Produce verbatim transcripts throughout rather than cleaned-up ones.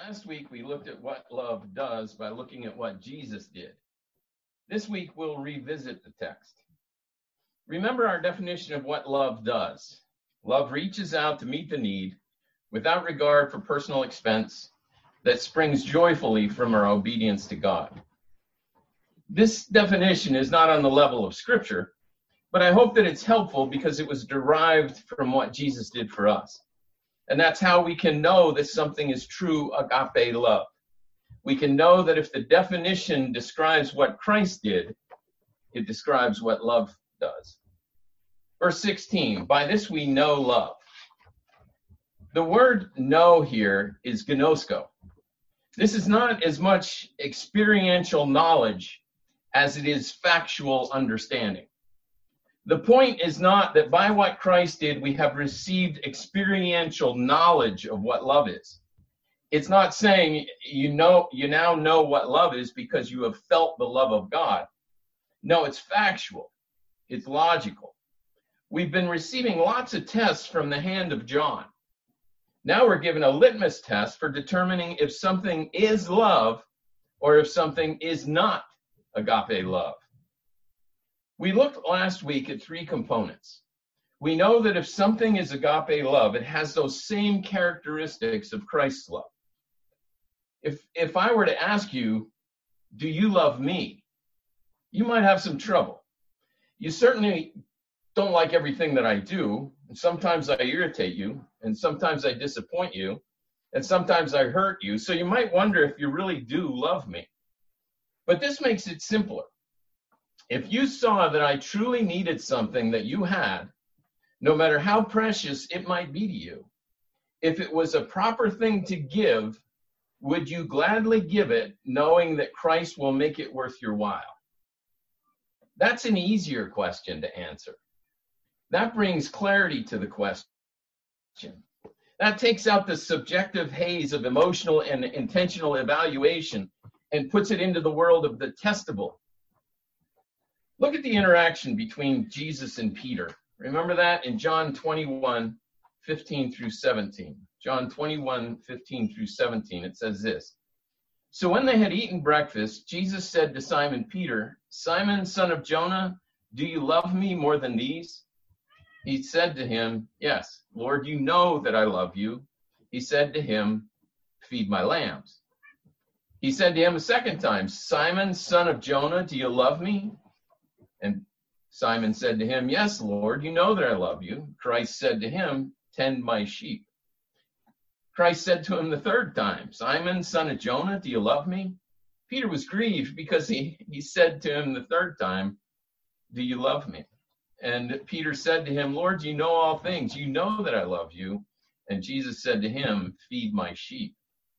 Last week, we looked at what love does by looking at what Jesus did. This week, we'll revisit the text. Remember our definition of what love does. Love reaches out to meet the need without regard for personal expense that springs joyfully from our obedience to God. This definition is not on the level of Scripture, but I hope that it's helpful because it was derived from what Jesus did for us. And that's how we can know that something is true agape love. We can know that if the definition describes what Christ did, it describes what love does. Verse sixteen, by this we know love. The word know here is gnosko. This is not as much experiential knowledge as it is factual understanding. The point is not that by what Christ did, we have received experiential knowledge of what love is. It's not saying you know, you now know what love is because you have felt the love of God. No, it's factual. It's logical. We've been receiving lots of tests from the hand of John. Now we're given a litmus test for determining if something is love or if something is not agape love. We looked last week at three components. We know that if something is agape love, it has those same characteristics of Christ's love. If, if I were to ask you, do you love me? You might have some trouble. You certainly don't like everything that I do, and sometimes I irritate you, and sometimes I disappoint you, and sometimes I hurt you, so you might wonder if you really do love me. But this makes it simpler. If you saw that I truly needed something that you had, no matter how precious it might be to you, if it was a proper thing to give, would you gladly give it, knowing that Christ will make it worth your while? That's an easier question to answer. That brings clarity to the question. That takes out the subjective haze of emotional and intentional evaluation and puts it into the world of the testable. Look at the interaction between Jesus and Peter. Remember that in John twenty-one, fifteen through seventeen. John twenty-one, fifteen through seventeen, it says this. So when they had eaten breakfast, Jesus said to Simon Peter, Simon, son of Jonah, do you love me more than these? He said to him, yes, Lord, you know that I love you. He said to him, feed my lambs. He said to him a second time, Simon, son of Jonah, do you love me? And Simon said to him, yes, Lord, you know that I love you. Christ said to him, tend my sheep. Christ said to him the third time, Simon, son of Jonah, do you love me? Peter was grieved because he, he said to him the third time, do you love me? And Peter said to him, Lord, you know all things. You know that I love you. And Jesus said to him, feed my sheep.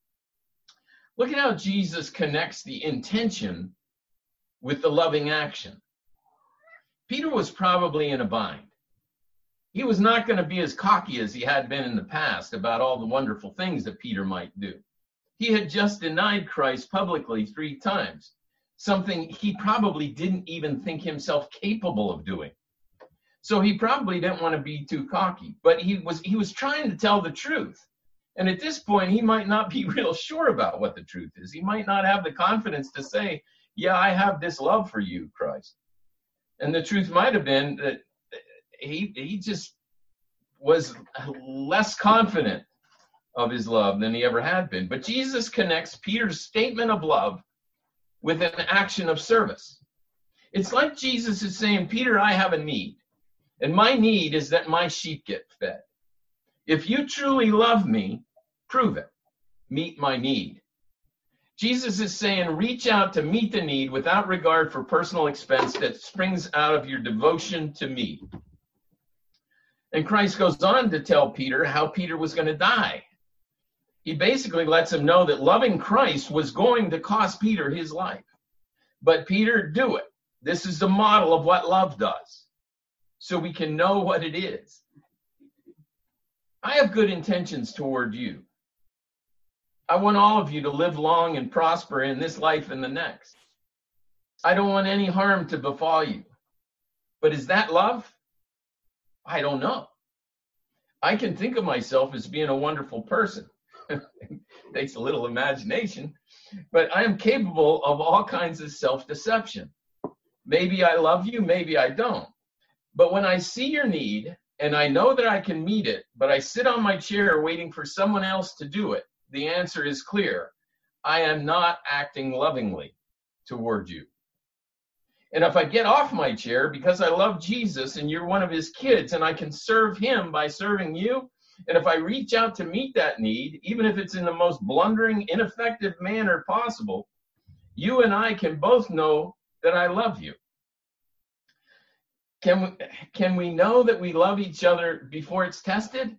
Look at how Jesus connects the intention with the loving action. Peter was probably in a bind. He was not going to be as cocky as he had been in the past about all the wonderful things that Peter might do. He had just denied Christ publicly three times, something he probably didn't even think himself capable of doing. So he probably didn't want to be too cocky, but he was he was trying to tell the truth. And at this point, he might not be real sure about what the truth is. He might not have the confidence to say, yeah, I have this love for you, Christ. And the truth might have been that he he just was less confident of his love than he ever had been. But Jesus connects Peter's statement of love with an action of service. It's like Jesus is saying, Peter, I have a need. And my need is that my sheep get fed. If you truly love me, prove it. Meet my need. Jesus is saying, reach out to meet the need without regard for personal expense that springs out of your devotion to me. And Christ goes on to tell Peter how Peter was going to die. He basically lets him know that loving Christ was going to cost Peter his life. But Peter, do it. This is the model of what love does, so we can know what it is. I have good intentions toward you. I want all of you to live long and prosper in this life and the next. I don't want any harm to befall you. But is that love? I don't know. I can think of myself as being a wonderful person, Takes a little imagination, but I am capable of all kinds of self-deception. Maybe I love you, maybe I don't. But when I see your need and I know that I can meet it, but I sit on my chair waiting for someone else to do it, the answer is clear. I am not acting lovingly toward you. And if I get off my chair because I love Jesus and you're one of his kids and I can serve him by serving you, and if I reach out to meet that need, even if it's in the most blundering, ineffective manner possible, you and I can both know that I love you. Can we, can we know that we love each other before it's tested?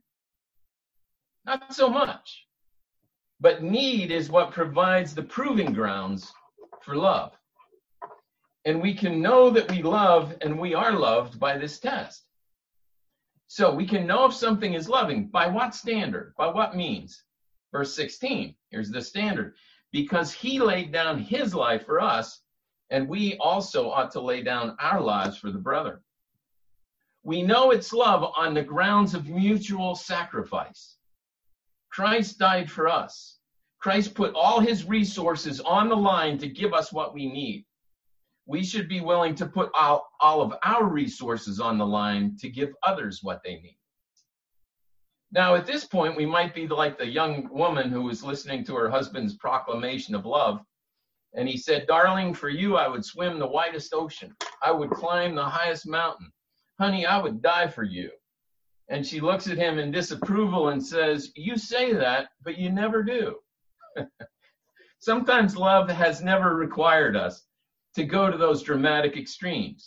Not so much. But need is what provides the proving grounds for love. And we can know that we love and we are loved by this test. So we can know if something is loving. By what standard? By what means? Verse sixteen, here's the standard. Because he laid down his life for us, and we also ought to lay down our lives for the brother. We know it's love on the grounds of mutual sacrifice. Christ died for us. Christ put all his resources on the line to give us what we need. We should be willing to put all, all of our resources on the line to give others what they need. Now, at this point, we might be like the young woman who was listening to her husband's proclamation of love. And he said, darling, for you, I would swim the widest ocean. I would climb the highest mountain. Honey, I would die for you. And she looks at him in disapproval and says, you say that, but you never do. Sometimes love has never required us to go to those dramatic extremes.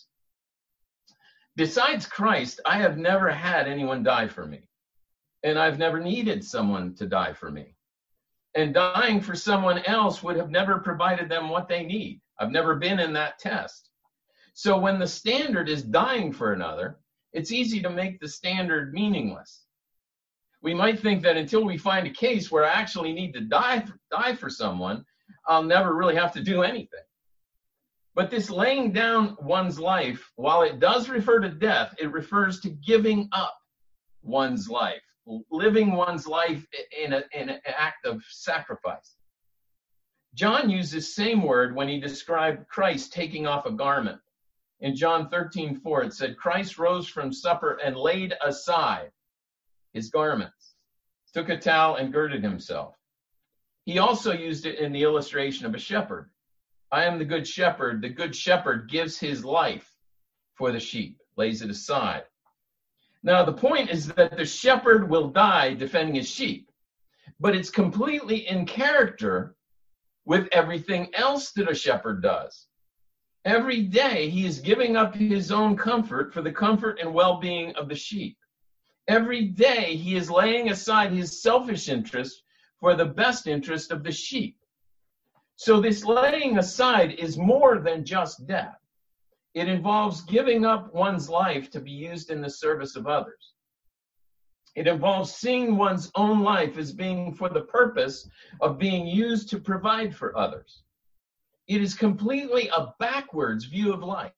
Besides Christ, I have never had anyone die for me. And I've never needed someone to die for me. And dying for someone else would have never provided them what they need. I've never been in that test. So when the standard is dying for another, it's easy to make the standard meaningless. We might think that until we find a case where I actually need to die, die for someone, I'll never really have to do anything. But this laying down one's life, while it does refer to death, it refers to giving up one's life, living one's life in, a, in an act of sacrifice. John used this same word when he described Christ taking off a garment. In John thirteen four, it said, Christ rose from supper and laid aside his garments, took a towel and girded himself. He also used it in the illustration of a shepherd. I am the good shepherd. The good shepherd gives his life for the sheep, lays it aside. Now, the point is that the shepherd will die defending his sheep, but it's completely in character with everything else that a shepherd does. Every day, he is giving up his own comfort for the comfort and well-being of the sheep. Every day, he is laying aside his selfish interest for the best interest of the sheep. So this laying aside is more than just death. It involves giving up one's life to be used in the service of others. It involves seeing one's own life as being for the purpose of being used to provide for others. It is completely a backwards view of life.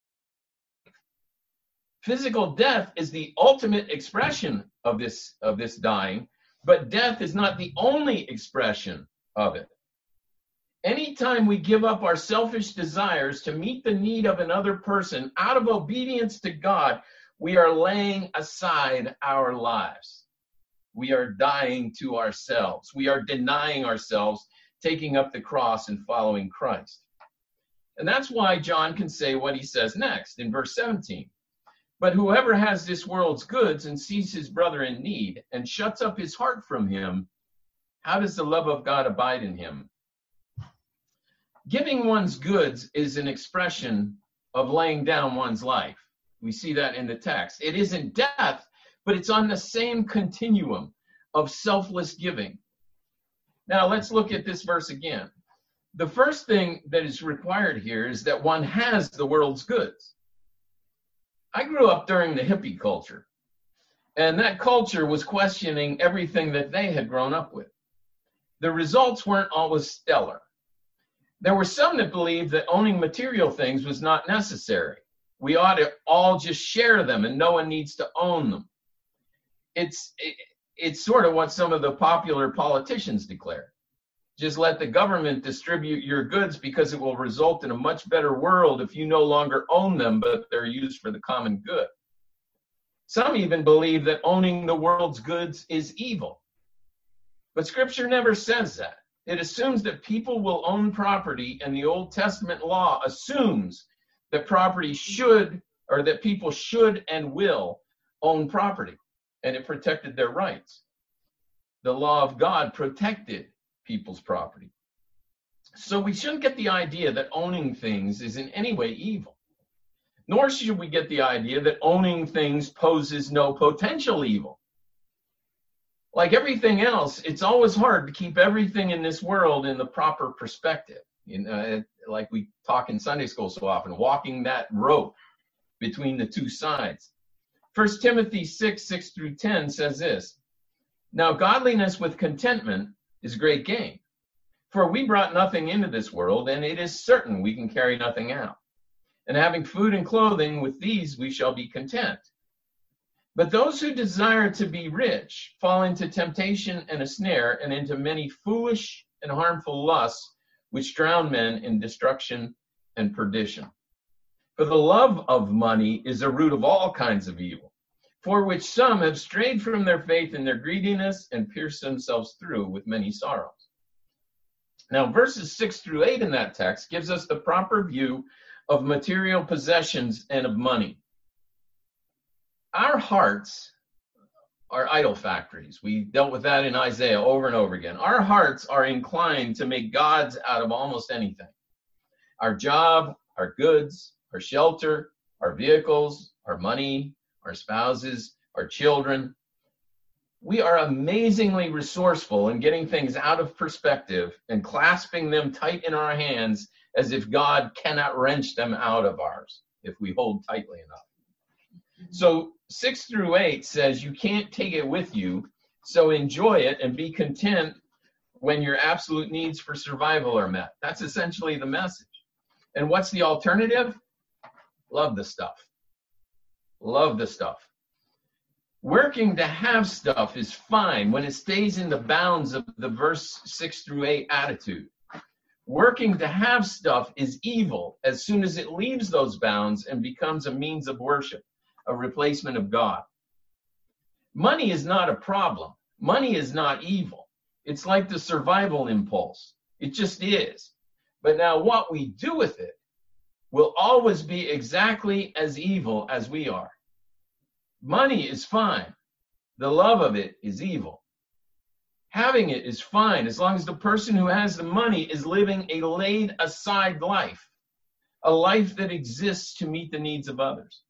Physical death is the ultimate expression of this, of this dying, but death is not the only expression of it. Anytime we give up our selfish desires to meet the need of another person out of obedience to God, we are laying aside our lives. We are dying to ourselves. We are denying ourselves, taking up the cross and following Christ. And that's why John can say what he says next in verse seventeen. But whoever has this world's goods and sees his brother in need and shuts up his heart from him, how does the love of God abide in him? Giving one's goods is an expression of laying down one's life. We see that in the text. It isn't death, but it's on the same continuum of selfless giving. Now let's look at this verse again. The first thing that is required here is that one has the world's goods. I grew up during the hippie culture, and that culture was questioning everything that they had grown up with. The results weren't always stellar. There were some that believed that owning material things was not necessary. We ought to all just share them and no one needs to own them. It's, it, it's sort of what some of the popular politicians declare. Just let the government distribute your goods because it will result in a much better world if you no longer own them, but they're used for the common good. Some even believe that owning the world's goods is evil. But Scripture never says that. It assumes that people will own property, and the Old Testament law assumes that property should, or that people should and will own property, and it protected their rights. The law of God protected people's property. So we shouldn't get the idea that owning things is in any way evil. Nor should we get the idea that owning things poses no potential evil. Like everything else, it's always hard to keep everything in this world in the proper perspective. You know, like we talk in Sunday school so often, walking that rope between the two sides. First Timothy six, six through ten says this, "Now godliness with contentment is great gain. For we brought nothing into this world, and it is certain we can carry nothing out. And having food and clothing, with these we shall be content. But those who desire to be rich fall into temptation and a snare, and into many foolish and harmful lusts, which drown men in destruction and perdition. For the love of money is a root of all kinds of evil, for which some have strayed from their faith in their greediness and pierced themselves through with many sorrows." Now, verses six through eight in that text gives us the proper view of material possessions and of money. Our hearts are idol factories. We dealt with that in Isaiah over and over again. Our hearts are inclined to make gods out of almost anything. Our job, our goods, our shelter, our vehicles, our money, our spouses, our children. We are amazingly resourceful in getting things out of perspective and clasping them tight in our hands as if God cannot wrench them out of ours if we hold tightly enough. So six through eight says you can't take it with you, so enjoy it and be content when your absolute needs for survival are met. That's essentially the message. And what's the alternative? Love the stuff. Love the stuff. Working to have stuff is fine when it stays in the bounds of the verse six through eight attitude. Working to have stuff is evil as soon as it leaves those bounds and becomes a means of worship, a replacement of God. Money is not a problem. Money is not evil. It's like the survival impulse. It just is. But now what we do with it will always be exactly as evil as we are. Money is fine. The love of it is evil. Having it is fine as long as the person who has the money is living a laid aside life, a life that exists to meet the needs of others.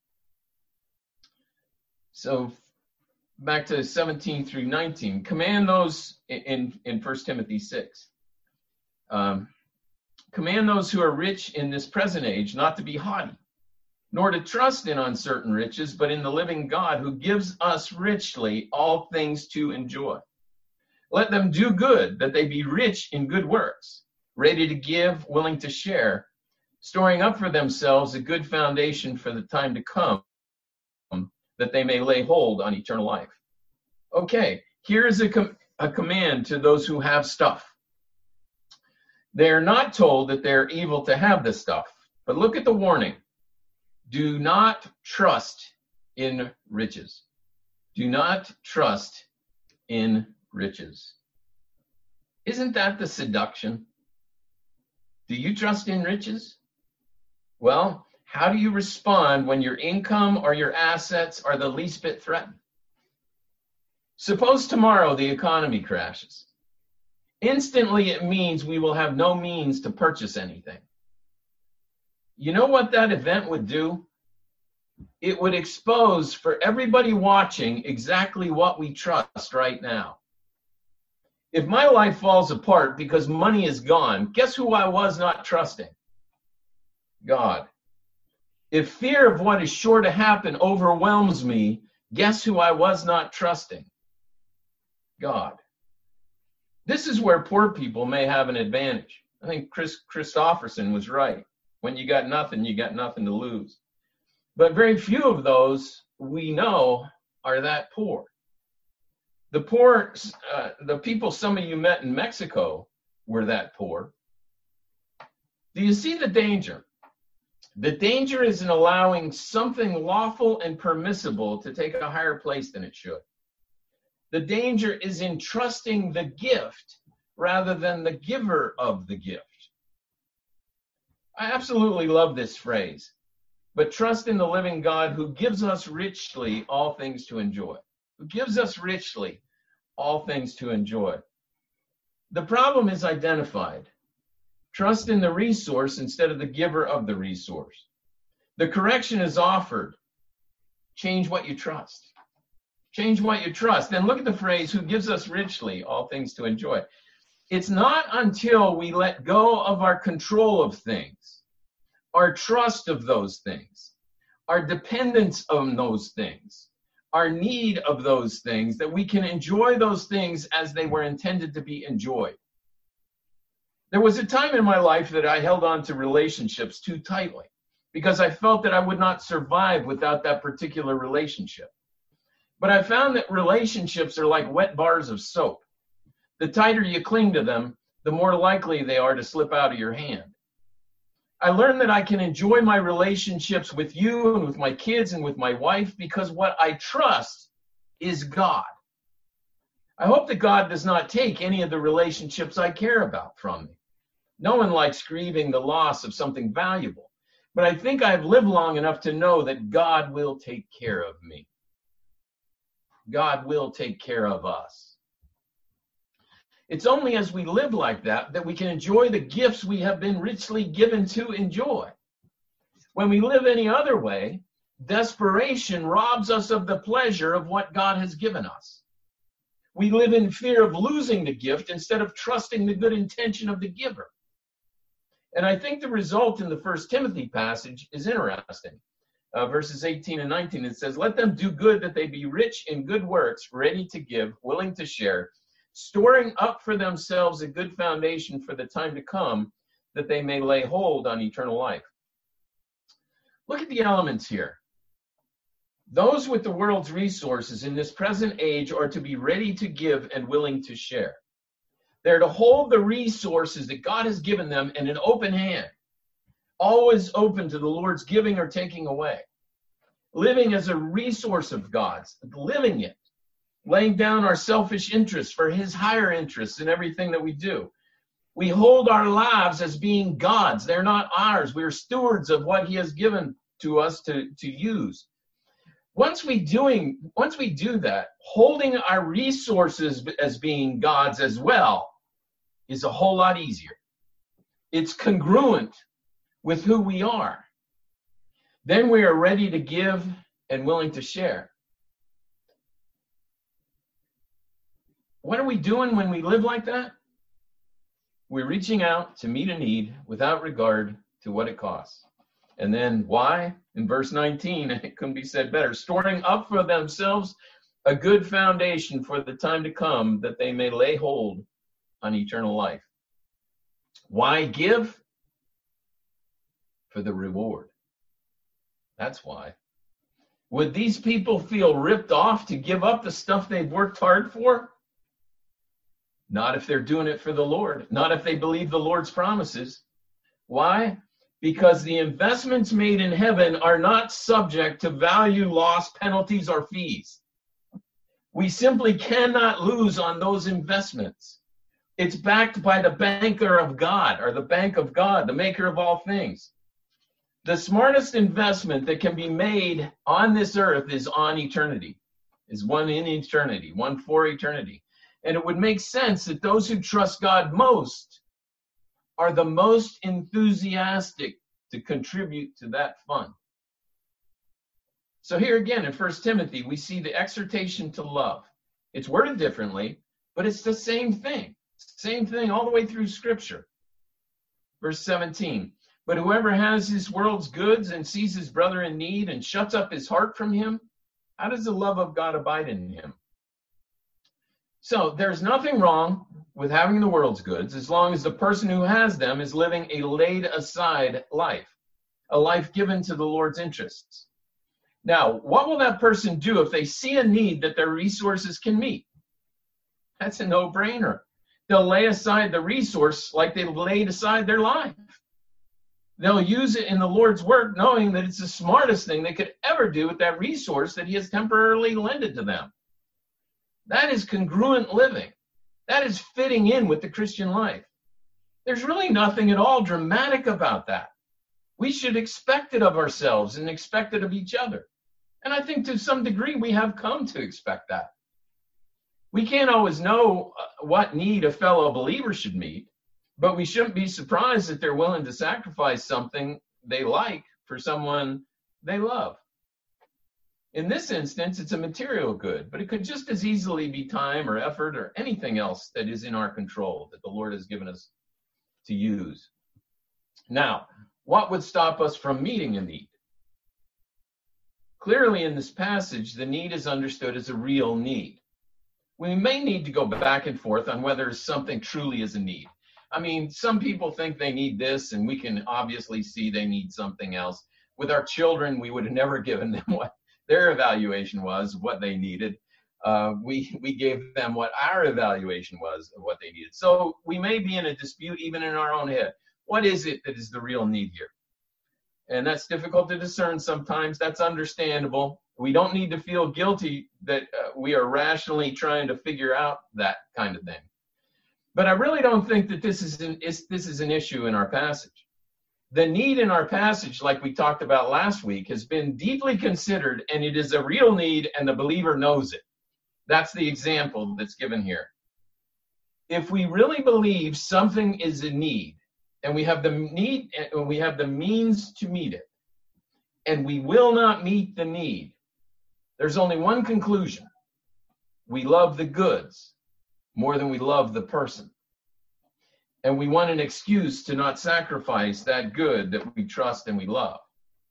So back to seventeen through nineteen, command those in, in First Timothy six. Um, command those who are rich in this present age not to be haughty, nor to trust in uncertain riches, but in the living God who gives us richly all things to enjoy. Let them do good, that they be rich in good works, ready to give, willing to share, storing up for themselves a good foundation for the time to come, that they may lay hold on eternal life. Okay, here is a, com- a command to those who have stuff. They are not told that they're evil to have this stuff, but look at the warning. Do not trust in riches. Do not trust in riches. Isn't that the seduction? Do you trust in riches? Well, how do you respond when your income or your assets are the least bit threatened? Suppose tomorrow the economy crashes. Instantly, it means we will have no means to purchase anything. You know what that event would do? It would expose for everybody watching exactly what we trust right now. If my life falls apart because money is gone, guess who I was not trusting? God. If fear of what is sure to happen overwhelms me, guess who I was not trusting? God. This is where poor people may have an advantage. I think Chris Christopherson was right. When you got nothing, you got nothing to lose. But very few of those we know are that poor. The poor, uh, the people some of you met in Mexico were that poor. Do you see the danger? The danger is in allowing something lawful and permissible to take a higher place than it should. The danger is in trusting the gift rather than the giver of the gift. I absolutely love this phrase, but trust in the living God who gives us richly all things to enjoy, who gives us richly all things to enjoy. The problem is identified. Trust in the resource instead of the giver of the resource. The correction is offered. Change what you trust. Change what you trust. Then look at the phrase, who gives us richly all things to enjoy. It's not until we let go of our control of things, our trust of those things, our dependence on those things, our need of those things, that we can enjoy those things as they were intended to be enjoyed. There was a time in my life that I held on to relationships too tightly because I felt that I would not survive without that particular relationship. But I found that relationships are like wet bars of soap. The tighter you cling to them, the more likely they are to slip out of your hand. I learned that I can enjoy my relationships with you and with my kids and with my wife because what I trust is God. I hope that God does not take any of the relationships I care about from me. No one likes grieving the loss of something valuable, but I think I've lived long enough to know that God will take care of me. God will take care of us. It's only as we live like that that we can enjoy the gifts we have been richly given to enjoy. When we live any other way, desperation robs us of the pleasure of what God has given us. We live in fear of losing the gift instead of trusting the good intention of the giver. And I think the result in the First Timothy passage is interesting. Uh, verses eighteen and nineteen, it says, let them do good that they be rich in good works, ready to give, willing to share, storing up for themselves a good foundation for the time to come, that they may lay hold on eternal life. Look at the elements here. Those with the world's resources in this present age are to be ready to give and willing to share. They're to hold the resources that God has given them in an open hand, always open to the Lord's giving or taking away. Living as a resource of God's, living it, laying down our selfish interests for his higher interests in everything that we do. We hold our lives as being God's. They're not ours. We're stewards of what he has given to us to, to use. Once we doing, once we do that, holding our resources as being God's as well is a whole lot easier. It's congruent with who we are. Then we are ready to give and willing to share. What are we doing when we live like that? We're reaching out to meet a need without regard to what it costs. And then why? In verse nineteen, it couldn't be said better, storing up for themselves a good foundation for the time to come, that they may lay hold on eternal life. Why give? For the reward. That's why. Would these people feel ripped off to give up the stuff they've worked hard for? Not if they're doing it for the Lord. Not if they believe the Lord's promises. Why? Because the investments made in heaven are not subject to value loss, penalties, or fees. We simply cannot lose on those investments. It's backed by the banker of God, or the bank of God, the maker of all things. The smartest investment that can be made on this earth is on eternity, is one in eternity, one for eternity. And it would make sense that those who trust God most are the most enthusiastic to contribute to that fund. So here again in First Timothy, we see the exhortation to love. It's worded differently, but it's the same thing. Same thing all the way through Scripture. Verse seventeen, but whoever has this world's goods and sees his brother in need and shuts up his heart from him, how does the love of God abide in him? So there's nothing wrong with having the world's goods as long as the person who has them is living a laid aside life, a life given to the Lord's interests. Now, what will that person do if they see a need that their resources can meet? That's a no-brainer. They'll lay aside the resource like they laid aside their life. They'll use it in the Lord's work, knowing that it's the smartest thing they could ever do with that resource that he has temporarily lended to them. That is congruent living. That is fitting in with the Christian life. There's really nothing at all dramatic about that. We should expect it of ourselves and expect it of each other. And I think to some degree we have come to expect that. We can't always know what need a fellow believer should meet, but we shouldn't be surprised that they're willing to sacrifice something they like for someone they love. In this instance, it's a material good, but it could just as easily be time or effort or anything else that is in our control that the Lord has given us to use. Now, what would stop us from meeting a need? Clearly in this passage, the need is understood as a real need. We may need to go back and forth on whether something truly is a need. I mean, some people think they need this, and we can obviously see they need something else. With our children, we would have never given them what their evaluation was, what they needed. Uh, we, we gave them what our evaluation was of what they needed. So we may be in a dispute even in our own head. What is it that is the real need here? And that's difficult to discern sometimes. That's understandable. We don't need to feel guilty that uh, we are rationally trying to figure out that kind of thing. But I really don't think that this is an, is, this is an issue in our passage. The need in our passage, like we talked about last week, has been deeply considered, and it is a real need, and the believer knows it. That's the example that's given here. If we really believe something is a need, and we have the need, and we have the means to meet it, and we will not meet the need, there's only one conclusion. We love the goods more than we love the person. And we want an excuse to not sacrifice that good that we trust and we love.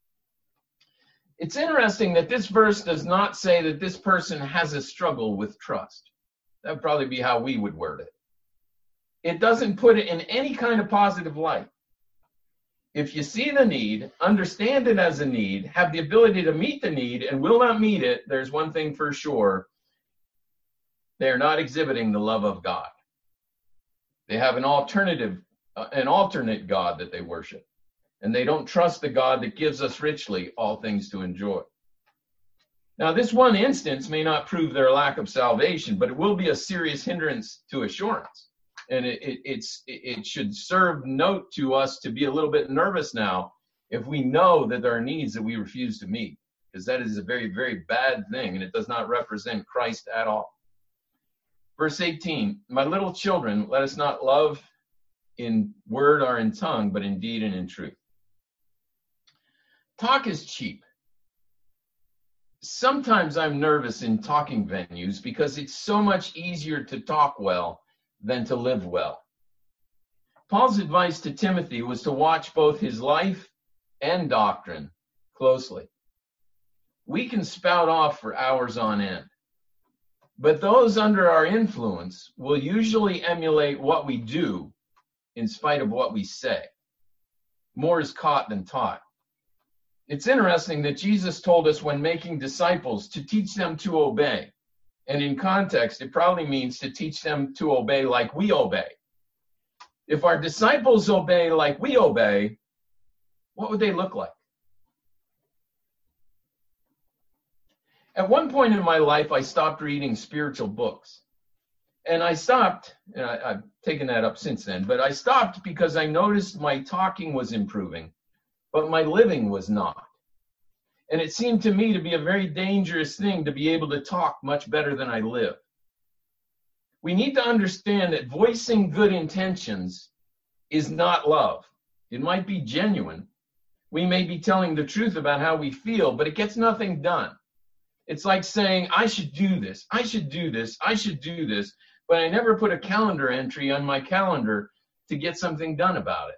It's interesting that this verse does not say that this person has a struggle with trust. That would probably be how we would word it. It doesn't put it in any kind of positive light. If you see the need, understand it as a need, have the ability to meet the need, and will not meet it, there's one thing for sure. They are not exhibiting the love of God. They have an alternative, uh, an alternate God that they worship. And they don't trust the God that gives us richly all things to enjoy. Now, this one instance may not prove their lack of salvation, but it will be a serious hindrance to assurance. And it, it, it's, it should serve note to us to be a little bit nervous now if we know that there are needs that we refuse to meet, because that is a very, very bad thing, and it does not represent Christ at all. Verse eighteen, my little children, let us not love in word or in tongue, but in deed and in truth. Talk is cheap. Sometimes I'm nervous in talking venues because it's so much easier to talk well than to live well. Paul's advice to Timothy was to watch both his life and doctrine closely. We can spout off for hours on end, but those under our influence will usually emulate what we do in spite of what we say. More is caught than taught. It's interesting that Jesus told us when making disciples to teach them to obey. And in context, it probably means to teach them to obey like we obey. If our disciples obey like we obey, what would they look like? At one point in my life, I stopped reading spiritual books. And I stopped, and I, I've taken that up since then, but I stopped because I noticed my talking was improving, but my living was not. And it seemed to me to be a very dangerous thing to be able to talk much better than I live. We need to understand that voicing good intentions is not love. It might be genuine. We may be telling the truth about how we feel, but it gets nothing done. It's like saying, I should do this, I should do this, I should do this, but I never put a calendar entry on my calendar to get something done about it.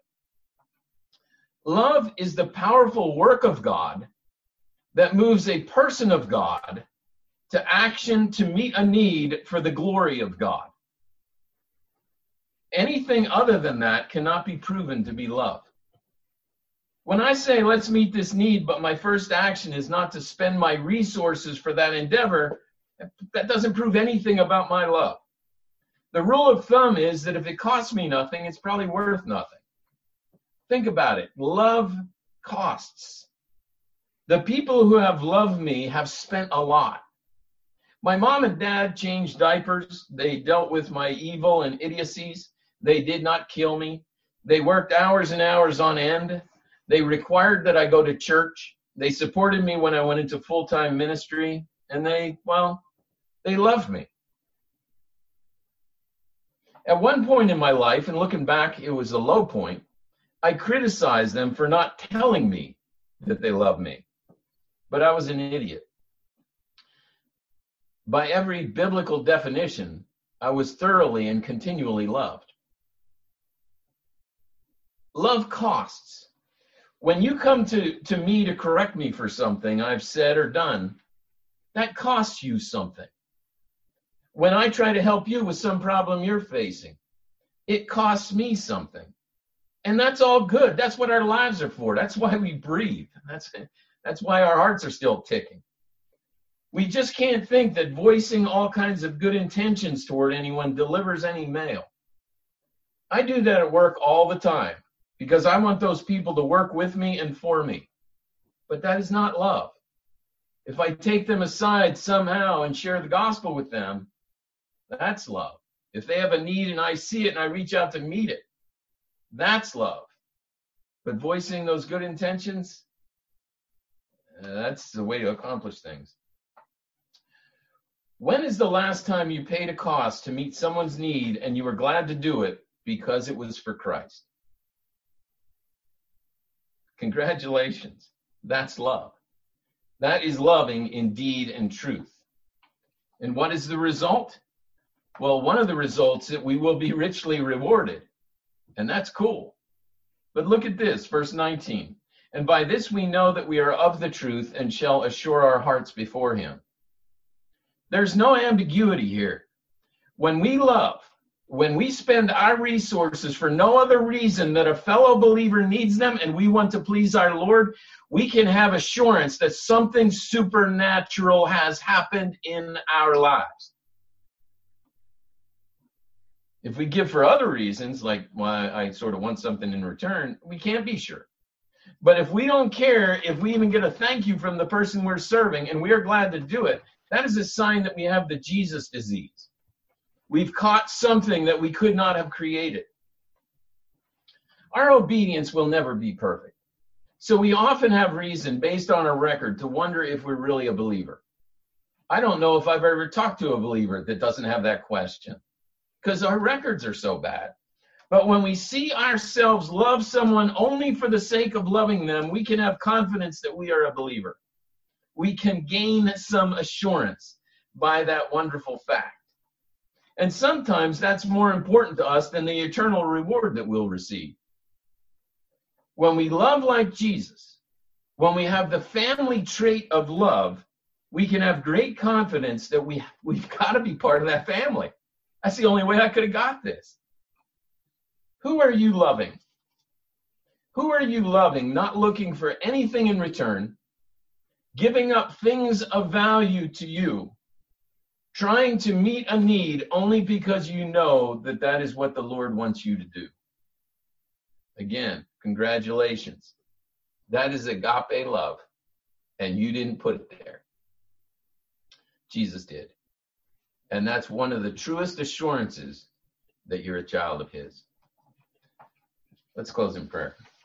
Love is the powerful work of God that moves a person of God to action to meet a need for the glory of God. Anything other than that cannot be proven to be love. When I say, let's meet this need, but my first action is not to spend my resources for that endeavor, that doesn't prove anything about my love. The rule of thumb is that if it costs me nothing, it's probably worth nothing. Think about it. Love costs. The people who have loved me have spent a lot. My mom and dad changed diapers. They dealt with my evil and idiocies. They did not kill me. They worked hours and hours on end. They required that I go to church. They supported me when I went into full-time ministry. And they, well, they loved me. At one point in my life, and looking back, it was a low point, I criticized them for not telling me that they loved me. But I was an idiot. By every biblical definition, I was thoroughly and continually loved. Love costs. When you come to, to me to correct me for something I've said or done, that costs you something. When I try to help you with some problem you're facing, it costs me something. And that's all good. That's what our lives are for. That's why we breathe. That's, that's why our hearts are still ticking. We just can't think that voicing all kinds of good intentions toward anyone delivers any mail. I do that at work all the time because I want those people to work with me and for me. But that is not love. If I take them aside somehow and share the gospel with them, that's love. If they have a need and I see it and I reach out to meet it, that's love. But voicing those good intentions, uh, that's the way to accomplish things. When is the last time you paid a cost to meet someone's need and you were glad to do it because it was for Christ? Congratulations. That's love. That is loving in deed and truth. And what is the result? Well, one of the results is that we will be richly rewarded. And that's cool. But look at this, verse nineteen. And by this we know that we are of the truth and shall assure our hearts before him. There's no ambiguity here. When we love, when we spend our resources for no other reason that a fellow believer needs them and we want to please our Lord, we can have assurance that something supernatural has happened in our lives. If we give for other reasons, like why well, I sort of want something in return, we can't be sure. But if we don't care, if we even get a thank you from the person we're serving and we are glad to do it, that is a sign that we have the Jesus disease. We've caught something that we could not have created. Our obedience will never be perfect. So we often have reason, based on our record, to wonder if we're really a believer. I don't know if I've ever talked to a believer that doesn't have that question, because our records are so bad. But when we see ourselves love someone only for the sake of loving them, we can have confidence that we are a believer. We can gain some assurance by that wonderful fact. And sometimes that's more important to us than the eternal reward that we'll receive. When we love like Jesus, when we have the family trait of love, we can have great confidence that we, we've got to be part of that family. That's the only way I could have got this. Who are you loving? Who are you loving, not looking for anything in return, giving up things of value to you, trying to meet a need only because you know that that is what the Lord wants you to do? Again, congratulations. That is agape love, and you didn't put it there. Jesus did. And that's one of the truest assurances that you're a child of his. Let's close in prayer.